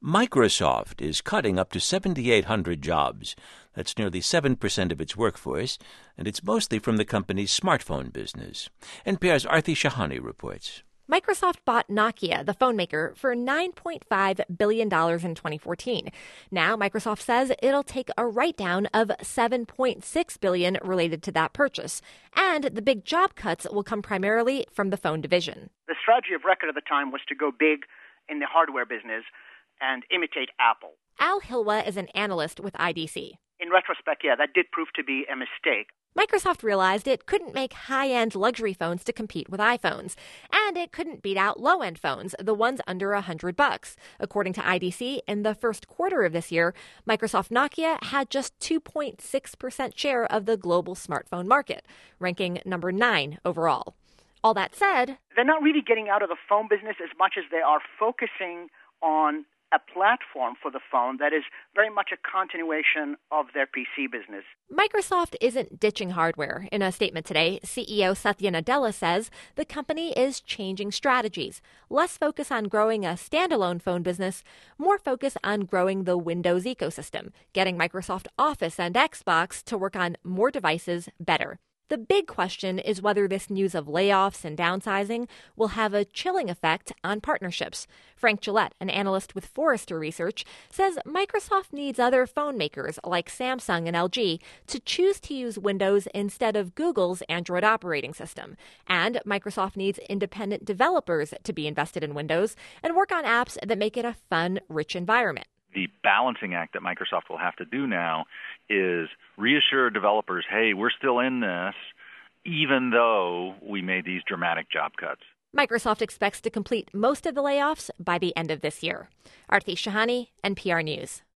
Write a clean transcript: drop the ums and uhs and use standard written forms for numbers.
Microsoft is cutting up to 7,800 jobs. That's nearly 7% of its workforce, and it's mostly from the company's smartphone business. NPR's Aarti Shahani reports. Microsoft bought Nokia, the phone maker, for $9.5 billion in 2014. Now, Microsoft says it'll take a write-down of $7.6 billion related to that purchase. And the big job cuts will come primarily from the phone division. The strategy of record at the time was to go big in the hardware business and imitate Apple. Al Hilwa is an analyst with IDC. In retrospect, that did prove to be a mistake. Microsoft realized it couldn't make high-end luxury phones to compete with iPhones, and it couldn't beat out low-end phones, the ones under $100. According to IDC, in the first quarter of this year, Microsoft Nokia had just 2.6% share of the global smartphone market, ranking number 9 overall. All that said, they're not really getting out of the phone business as much as they are focusing on a platform for the phone that is very much a continuation of their PC business. Microsoft isn't ditching hardware. In a statement today, CEO Satya Nadella says the company is changing strategies. Less focus on growing a standalone phone business, more focus on growing the Windows ecosystem, getting Microsoft Office and Xbox to work on more devices better. The big question is whether this news of layoffs and downsizing will have a chilling effect on partnerships. Frank Gillette, an analyst with Forrester Research, says Microsoft needs other phone makers like Samsung and LG to choose to use Windows instead of Google's Android operating system. And Microsoft needs independent developers to be invested in Windows and work on apps that make it a fun, rich environment. The balancing act that Microsoft will have to do now is reassure developers, hey, we're still in this, even though we made these dramatic job cuts. Microsoft expects to complete most of the layoffs by the end of this year. Aarti Shahani, NPR News.